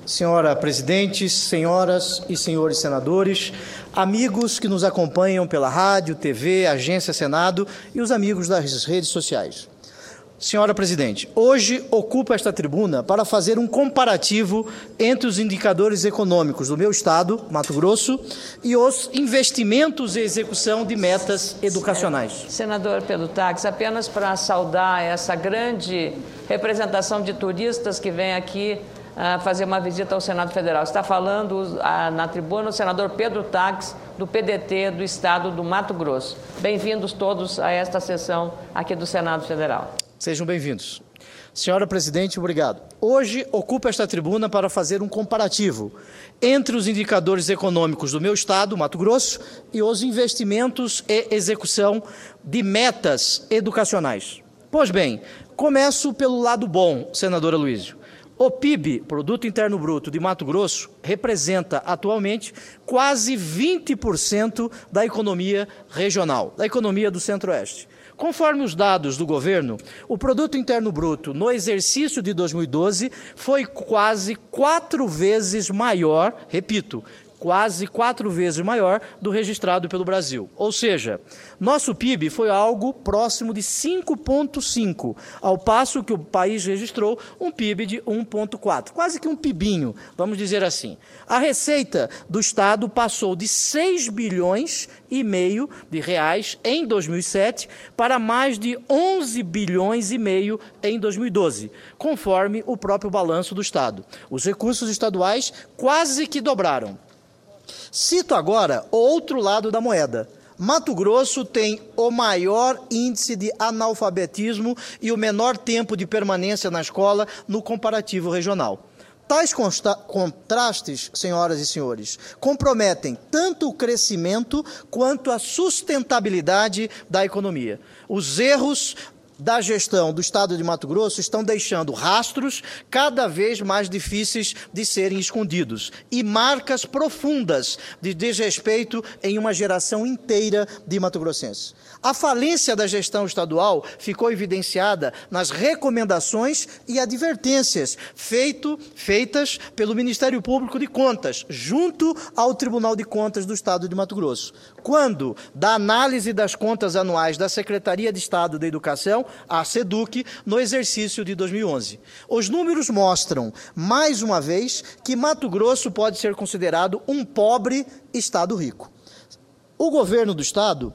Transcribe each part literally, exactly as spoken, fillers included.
Senhora Presidente, senhoras e senhores senadores, amigos que nos acompanham pela rádio, T V, Agência Senado e os amigos das redes sociais. Senhora Presidente, hoje ocupo esta tribuna para fazer um comparativo entre os indicadores econômicos do meu estado, Mato Grosso, e os investimentos e execução de metas educacionais. Senador Pedro Taques, apenas para saudar essa grande representação de turistas que vem aqui uh, fazer uma visita ao Senado Federal. Está falando uh, na tribuna o senador Pedro Taques, do P D T do estado do Mato Grosso. Bem-vindos todos a esta sessão aqui do Senado Federal. Sejam bem-vindos. Senhora Presidente, obrigado. Hoje ocupo esta tribuna para fazer um comparativo entre os indicadores econômicos do meu estado, Mato Grosso, e os investimentos e execução de metas educacionais. Pois bem, começo pelo lado bom, senador Aloysio. O P I B, Produto Interno Bruto, de Mato Grosso, representa atualmente quase vinte por cento da economia regional, da economia do Centro-Oeste. Conforme os dados do governo, o Produto Interno Bruto no exercício de dois mil e doze foi quase quatro vezes maior, repito, quase quatro vezes maior do registrado pelo Brasil. Ou seja, nosso P I B foi algo próximo de cinco vírgula cinco, ao passo que o país registrou um P I B de um vírgula quatro, quase que um pibinho, vamos dizer assim. A receita do Estado passou de seis bilhões e meio de reais em dois mil e sete para mais de onze bilhões e meio em dois mil e doze, conforme o próprio balanço do Estado. Os recursos estaduais quase que dobraram. Cito agora o outro lado da moeda. Mato Grosso tem o maior índice de analfabetismo e o menor tempo de permanência na escola no comparativo regional. Tais contrastes, senhoras e senhores, comprometem tanto o crescimento quanto a sustentabilidade da economia. Os erros da gestão do estado de Mato Grosso estão deixando rastros cada vez mais difíceis de serem escondidos e marcas profundas de desrespeito em uma geração inteira de matogrossenses. A falência da gestão estadual ficou evidenciada nas recomendações e advertências feito, feitas pelo Ministério Público de Contas, junto ao Tribunal de Contas do Estado de Mato Grosso, quando, da análise das contas anuais da Secretaria de Estado da Educação, a SEDUC, no exercício de dois mil e onze. Os números mostram, mais uma vez, que Mato Grosso pode ser considerado um pobre estado rico. O governo do estado,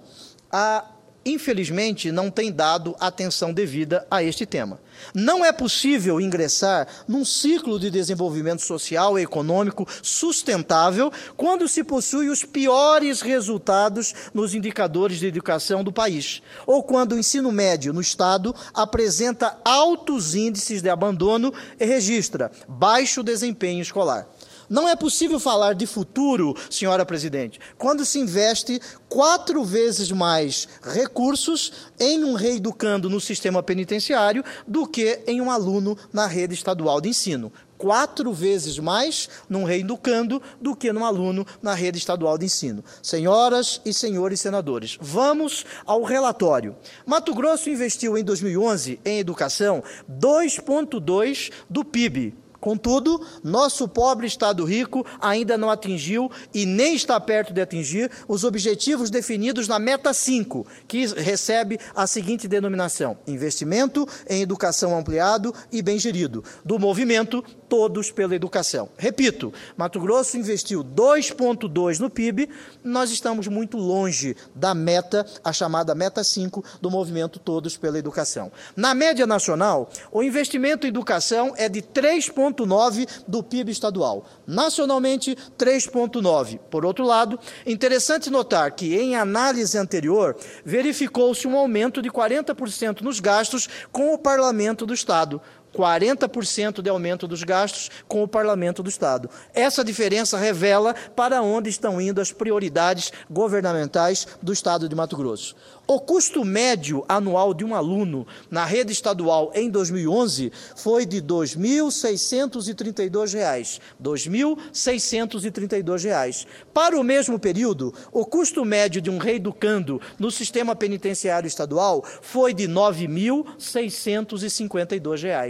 a infelizmente, não tem dado atenção devida a este tema. Não é possível ingressar num ciclo de desenvolvimento social e econômico sustentável quando se possui os piores resultados nos indicadores de educação do país, ou quando o ensino médio no estado apresenta altos índices de abandono e registra baixo desempenho escolar. Não é possível falar de futuro, senhora Presidente, quando se investe quatro vezes mais recursos em um reeducando no sistema penitenciário do que em um aluno na rede estadual de ensino. Quatro vezes mais num reeducando do que num aluno na rede estadual de ensino. Senhoras e senhores senadores, vamos ao relatório. Mato Grosso investiu em dois mil e onze em educação dois vírgula dois por cento do P I B. Contudo, nosso pobre estado rico ainda não atingiu e nem está perto de atingir os objetivos definidos na meta cinco, que recebe a seguinte denominação: investimento em educação ampliado e bem gerido, do movimento Todos pela Educação. Repito, Mato Grosso investiu dois vírgula dois no P I B, nós estamos muito longe da meta, a chamada meta cinco, do movimento Todos pela Educação. Na média nacional, o investimento em educação é de três vírgula nove por cento do P I B estadual. Nacionalmente, três vírgula nove por cento. Por outro lado, interessante notar que, em análise anterior, verificou-se um aumento de quarenta por cento nos gastos com o Parlamento do Estado. quarenta por cento de aumento dos gastos com o Parlamento do Estado. Essa diferença revela para onde estão indo as prioridades governamentais do Estado de Mato Grosso. O custo médio anual de um aluno na rede estadual em dois mil e onze foi de dois mil seiscentos e trinta e dois reais. dois mil seiscentos e trinta e dois reais. Para o mesmo período, o custo médio de um reeducando no sistema penitenciário estadual foi de nove mil seiscentos e cinquenta e dois reais.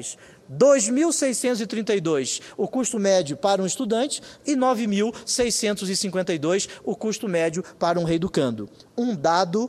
dois mil seiscentos e trinta e dois reais o custo médio para um estudante e nove mil seiscentos e cinquenta e dois reais o custo médio para um reeducando. Um dado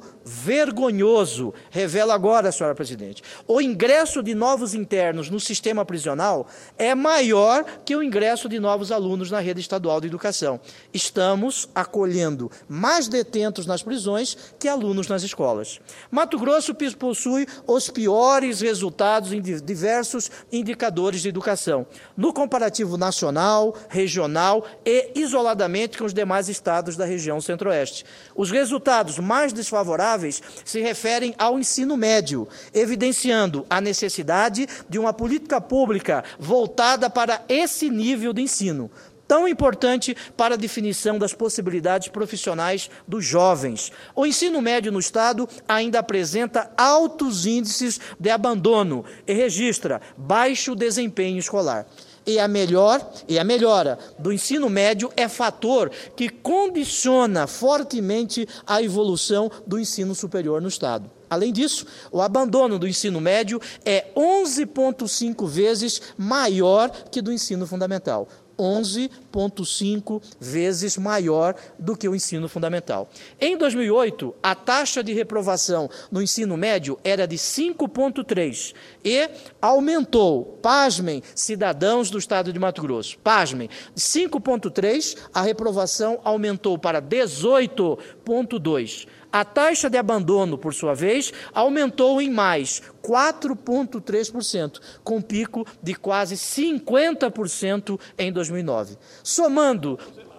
vergonhoso revela agora, senhora presidente, o ingresso de novos internos no sistema prisional é maior que o ingresso de novos alunos na rede estadual de educação. Estamos acolhendo mais detentos nas prisões que alunos nas escolas. Mato Grosso possui os piores resultados em diversos indicadores de educação, no comparativo nacional, regional e isoladamente com os demais estados da região centro-oeste. Os resultados mais desfavoráveis se referem ao ensino médio, evidenciando a necessidade de uma política pública voltada para esse nível de ensino, tão importante para a definição das possibilidades profissionais dos jovens. O ensino médio no Estado ainda apresenta altos índices de abandono e registra baixo desempenho escolar. E a, melhor, e a melhora do ensino médio é fator que condiciona fortemente a evolução do ensino superior no Estado. Além disso, o abandono do ensino médio é onze vírgula cinco vezes maior que do ensino fundamental. onze vírgula cinco vezes maior do que o ensino fundamental. Em dois mil e oito, a taxa de reprovação no ensino médio era de cinco vírgula três e aumentou, pasmem, cidadãos do estado de Mato Grosso, pasmem, de cinco vírgula três a reprovação aumentou para dezoito vírgula dois. A taxa de abandono, por sua vez, aumentou em mais quatro vírgula três por cento, com pico de quase cinquenta por cento em dois mil e nove. Somando,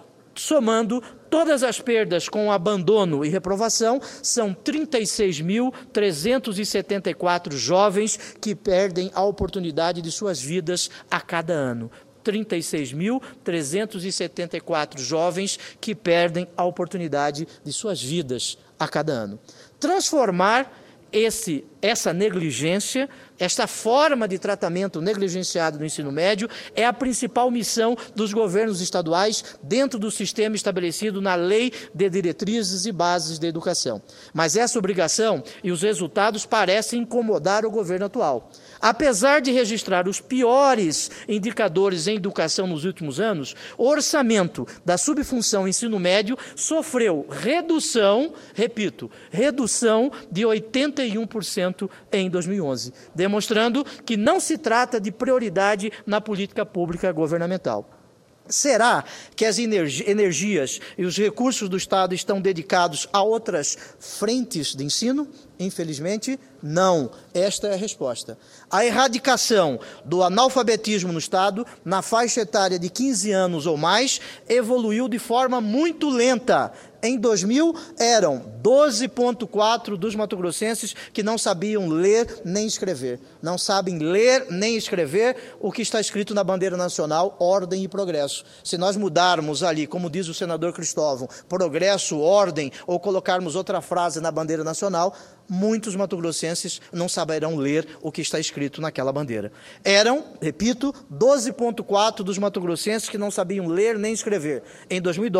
somando todas as perdas com abandono e reprovação, são trinta e seis mil trezentos e setenta e quatro jovens que perdem a oportunidade de suas vidas a cada ano. trinta e seis mil trezentos e setenta e quatro jovens que perdem a oportunidade de suas vidas a cada ano. Transformar esse, essa negligência, esta forma de tratamento negligenciado no ensino médio é a principal missão dos governos estaduais dentro do sistema estabelecido na Lei de Diretrizes e Bases da Educação. Mas essa obrigação e os resultados parecem incomodar o governo atual. Apesar de registrar os piores indicadores em educação nos últimos anos, o orçamento da subfunção ensino médio sofreu redução, repito, redução de oitenta e um por cento em dois mil e onze, demonstrando que não se trata de prioridade na política pública governamental. Será que as energias e os recursos do Estado estão dedicados a outras frentes de ensino? Infelizmente, não. Esta é a resposta. A erradicação do analfabetismo no Estado, na faixa etária de quinze anos ou mais, evoluiu de forma muito lenta. Em dois mil, eram doze vírgula quatro dos matogrossenses que não sabiam ler nem escrever. Não sabem ler nem escrever o que está escrito na bandeira nacional, ordem e progresso. Se nós mudarmos ali, como diz o senador Cristóvão, progresso, ordem, ou colocarmos outra frase na bandeira nacional, muitos matogrossenses não saberão ler o que está escrito naquela bandeira. Eram, repito, doze vírgula quatro dos matogrossenses que não sabiam ler nem escrever. Em dois mil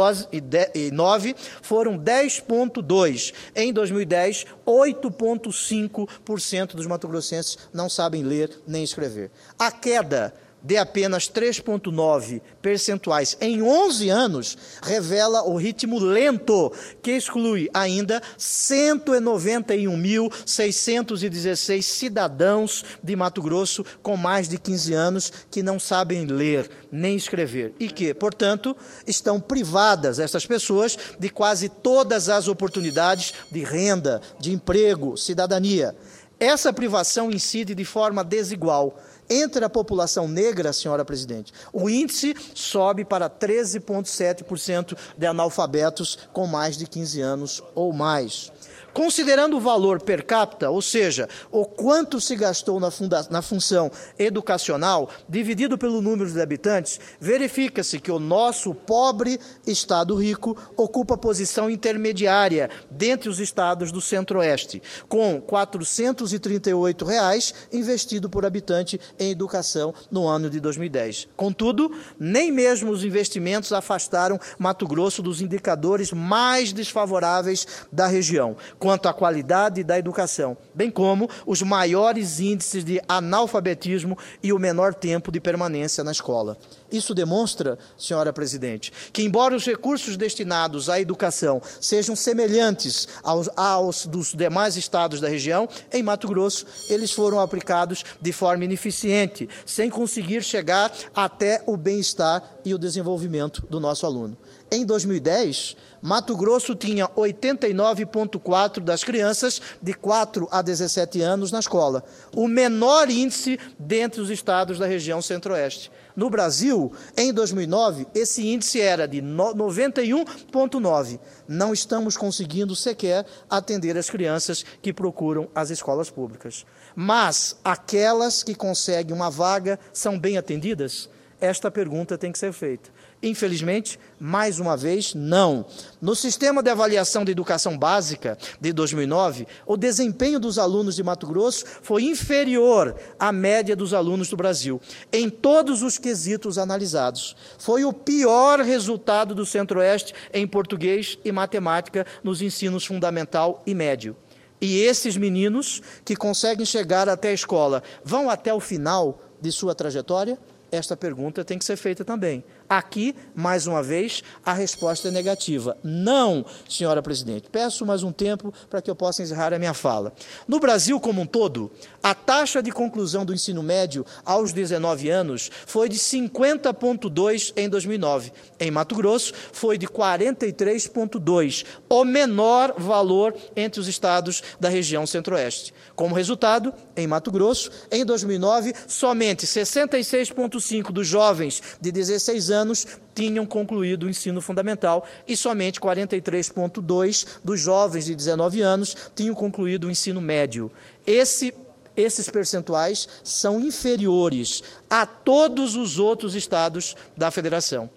e nove, foram dez vírgula dois. Em dois mil e dez, oito vírgula cinco por cento dos matogrossenses não sabem ler nem escrever. A queda de apenas três vírgula nove percentuais em onze anos, revela o ritmo lento, que exclui ainda cento e noventa e um mil seiscentos e dezesseis cidadãos de Mato Grosso com mais de quinze anos que não sabem ler nem escrever e que, portanto, estão privadas, essas pessoas, de quase todas as oportunidades de renda, de emprego, cidadania. Essa privação incide de forma desigual entre a população negra, senhora presidente. O índice sobe para treze vírgula sete por cento de analfabetos com mais de quinze anos ou mais. Considerando o valor per capita, ou seja, o quanto se gastou na, funda- na função educacional, dividido pelo número de habitantes, verifica-se que o nosso pobre estado rico ocupa posição intermediária dentre os estados do Centro-Oeste, com quatrocentos e trinta e oito reais investido por habitante em educação no ano de dois mil e dez. Contudo, nem mesmo os investimentos afastaram Mato Grosso dos indicadores mais desfavoráveis da região, quanto à qualidade da educação, bem como os maiores índices de analfabetismo e o menor tempo de permanência na escola. Isso demonstra, senhora presidente, que embora os recursos destinados à educação sejam semelhantes aos, aos dos demais estados da região, em Mato Grosso eles foram aplicados de forma ineficiente, sem conseguir chegar até o bem-estar e o desenvolvimento do nosso aluno. Em dois mil e dez, Mato Grosso tinha oitenta e nove vírgula quatro das crianças de quatro a dezessete anos na escola, o menor índice dentre os estados da região centro-oeste. No Brasil, em dois mil e nove, esse índice era de noventa e um vírgula nove. Não estamos conseguindo sequer atender as crianças que procuram as escolas públicas. Mas aquelas que conseguem uma vaga são bem atendidas? Esta pergunta tem que ser feita. Infelizmente, mais uma vez, não. No Sistema de Avaliação de Educação Básica de dois mil e nove, o desempenho dos alunos de Mato Grosso foi inferior à média dos alunos do Brasil, em todos os quesitos analisados. Foi o pior resultado do Centro-Oeste em português e matemática nos ensinos fundamental e médio. E esses meninos que conseguem chegar até a escola vão até o final de sua trajetória? Esta pergunta tem que ser feita também. Aqui, mais uma vez, a resposta é negativa. Não, senhora presidente. Peço mais um tempo para que eu possa encerrar a minha fala. No Brasil como um todo, a taxa de conclusão do ensino médio aos dezenove anos foi de cinquenta vírgula dois em dois mil e nove. Em Mato Grosso, foi de quarenta e três vírgula dois, o menor valor entre os estados da região centro-oeste. Como resultado, em Mato Grosso, em dois mil e nove, somente sessenta e seis vírgula cinco dos jovens de dezesseis anos tinham concluído o ensino fundamental e somente quarenta e três vírgula dois dos jovens de dezenove anos tinham concluído o ensino médio. Esse, esses percentuais são inferiores a todos os outros estados da federação.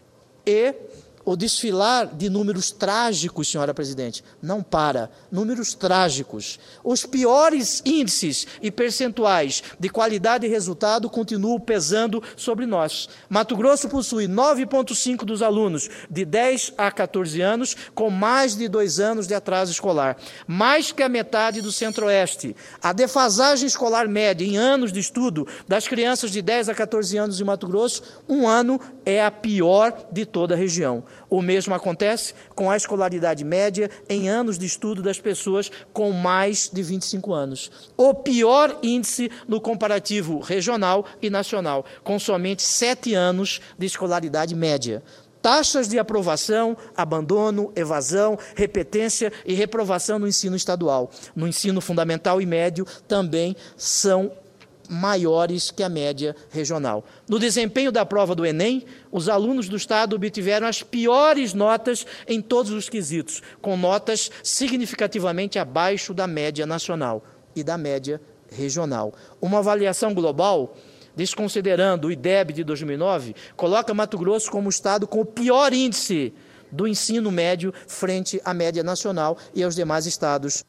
E o desfilar de números trágicos, senhora presidente, não para. Números trágicos. Os piores índices e percentuais de qualidade e resultado continuam pesando sobre nós. Mato Grosso possui nove vírgula cinco dos alunos de dez a quatorze anos com mais de dois anos de atraso escolar. Mais que a metade do Centro-Oeste. A defasagem escolar média em anos de estudo das crianças de dez a quatorze anos em Mato Grosso, um ano é a pior de toda a região. O mesmo acontece com a escolaridade média em anos de estudo das pessoas com mais de vinte e cinco anos. O pior índice no comparativo regional e nacional, com somente sete anos de escolaridade média. Taxas de aprovação, abandono, evasão, repetência e reprovação no ensino estadual. No ensino fundamental e médio também são maiores que a média regional. No desempenho da prova do Enem, os alunos do Estado obtiveram as piores notas em todos os quesitos, com notas significativamente abaixo da média nacional e da média regional. Uma avaliação global, desconsiderando o I D E B de dois mil e nove, coloca Mato Grosso como o Estado com o pior índice do ensino médio frente à média nacional e aos demais estados.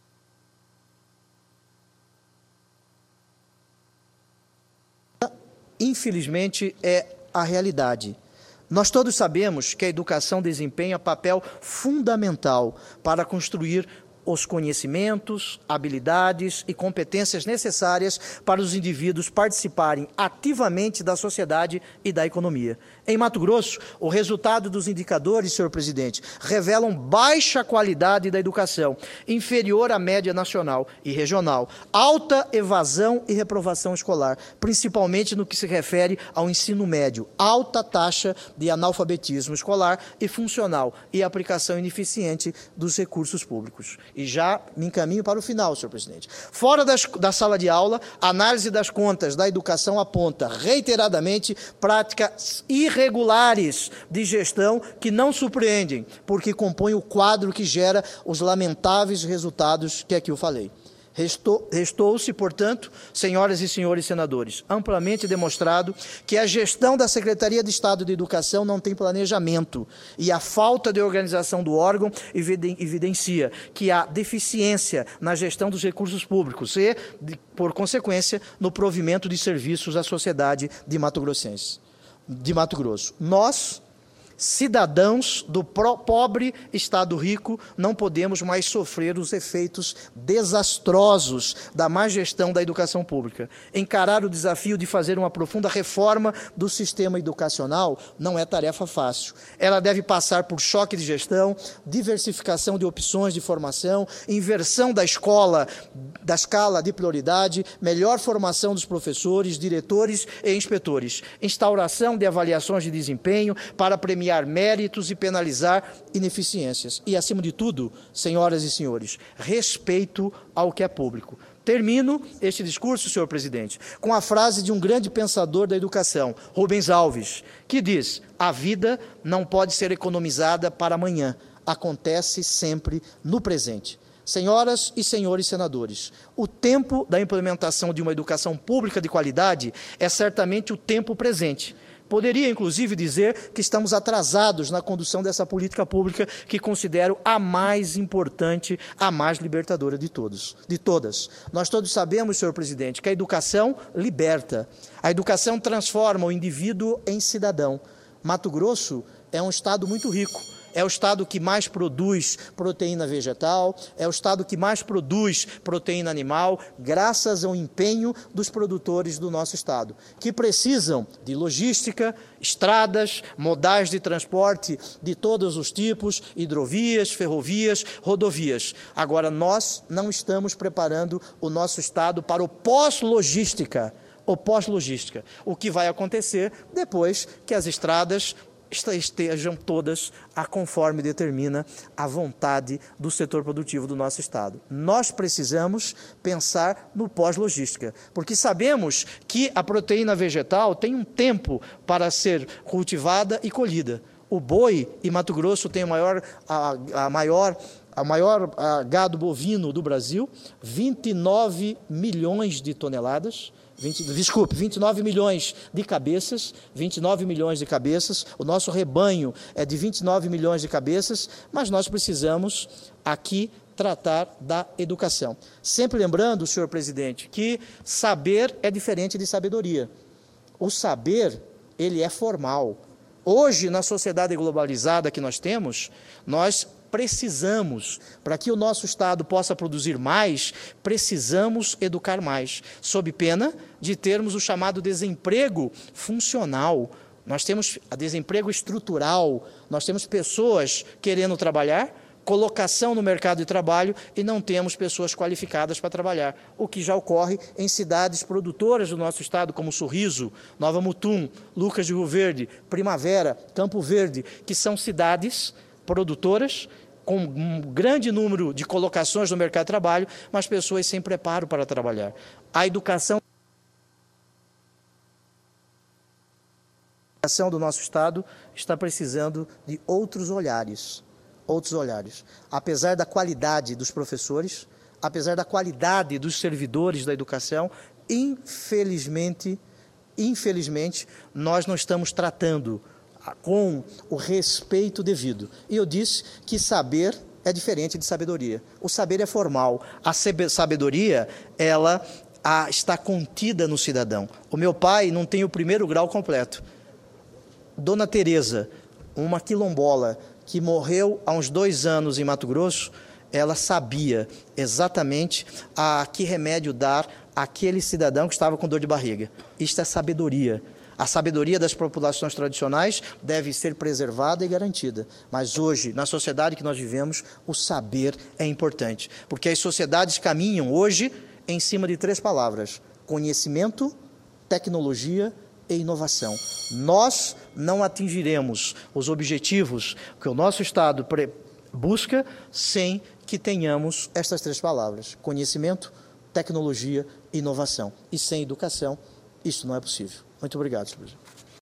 Infelizmente, é a realidade. Nós todos sabemos que a educação desempenha papel fundamental para construir os conhecimentos, habilidades e competências necessárias para os indivíduos participarem ativamente da sociedade e da economia. Em Mato Grosso, o resultado dos indicadores, senhor presidente, revelam baixa qualidade da educação, inferior à média nacional e regional, alta evasão e reprovação escolar, principalmente no que se refere ao ensino médio, alta taxa de analfabetismo escolar e funcional e aplicação ineficiente dos recursos públicos. E já me encaminho para o final, senhor presidente. Fora das, da sala de aula, a análise das contas da educação aponta reiteradamente práticas irregulares de gestão que não surpreendem, porque compõem o quadro que gera os lamentáveis resultados que aqui eu falei. Restou, restou-se, portanto, senhoras e senhores senadores, amplamente demonstrado que a gestão da Secretaria de Estado de Educação não tem planejamento e a falta de organização do órgão evidencia que há deficiência na gestão dos recursos públicos e, por consequência, no provimento de serviços à sociedade de Mato Grossense, de Mato Grosso. Nós, Cidadãos do pobre Estado rico, não podemos mais sofrer os efeitos desastrosos da má gestão da educação pública. Encarar o desafio de fazer uma profunda reforma do sistema educacional não é tarefa fácil. Ela deve passar por choque de gestão, diversificação de opções de formação, inversão da escola, da escala de prioridade, melhor formação dos professores, diretores e inspetores, instauração de avaliações de desempenho para premiar méritos e penalizar ineficiências. E, acima de tudo, senhoras e senhores, respeito ao que é público. Termino este discurso, senhor presidente, com a frase de um grande pensador da educação, Rubens Alves, que diz: a vida não pode ser economizada para amanhã, acontece sempre no presente. Senhoras e senhores senadores, o tempo da implementação de uma educação pública de qualidade é certamente o tempo presente. Poderia, inclusive, dizer que estamos atrasados na condução dessa política pública que considero a mais importante, a mais libertadora de todos, de todas. Nós todos sabemos, senhor presidente, que a educação liberta. A educação transforma o indivíduo em cidadão. Mato Grosso é um estado muito rico. É o estado que mais produz proteína vegetal, é o estado que mais produz proteína animal, graças ao empenho dos produtores do nosso estado, que precisam de logística, estradas, modais de transporte de todos os tipos, hidrovias, ferrovias, rodovias. Agora, nós não estamos preparando o nosso estado para o pós-logística, o pós-logística, o que vai acontecer depois que as estradas estejam todas a conforme determina a vontade do setor produtivo do nosso estado. Nós precisamos pensar no pós-logística, porque sabemos que a proteína vegetal tem um tempo para ser cultivada e colhida. O boi, e Mato Grosso tem a maior, a, a maior, a maior a gado bovino do Brasil, vinte e nove milhões de toneladas, vinte, desculpe, vinte e nove milhões de cabeças, vinte e nove milhões de cabeças, o nosso rebanho é de vinte e nove milhões de cabeças, mas nós precisamos aqui tratar da educação. Sempre lembrando, senhor presidente, que saber é diferente de sabedoria. O saber, ele é formal. Hoje, na sociedade globalizada que nós temos, nós precisamos, para que o nosso Estado possa produzir mais, precisamos educar mais, sob pena de termos o chamado desemprego funcional. Nós temos desemprego estrutural, nós temos pessoas querendo trabalhar, colocação no mercado de trabalho e não temos pessoas qualificadas para trabalhar, o que já ocorre em cidades produtoras do nosso estado, como Sorriso, Nova Mutum, Lucas de Rio Verde, Primavera, Campo Verde, que são cidades produtoras com um grande número de colocações no mercado de trabalho, mas pessoas sem preparo para trabalhar. A educação A educação do nosso estado está precisando de outros olhares. Outros olhares. Apesar da qualidade dos professores, apesar da qualidade dos servidores da educação, infelizmente, infelizmente, nós não estamos tratando com o respeito devido. E eu disse que saber é diferente de sabedoria. O saber é formal. A sabedoria, ela a, está contida no cidadão. O meu pai não tem o primeiro grau completo. Dona Teresa, uma quilombola, que morreu há uns dois anos em Mato Grosso, ela sabia exatamente a que remédio dar àquele cidadão que estava com dor de barriga. Isto é sabedoria. A sabedoria das populações tradicionais deve ser preservada e garantida. Mas hoje, na sociedade que nós vivemos, o saber é importante. Porque as sociedades caminham hoje em cima de três palavras: conhecimento, tecnologia e inovação. Nós não atingiremos os objetivos que o nosso Estado busca sem que tenhamos estas três palavras: conhecimento, tecnologia e inovação. E sem educação, isso não é possível. Muito obrigado, senhor presidente.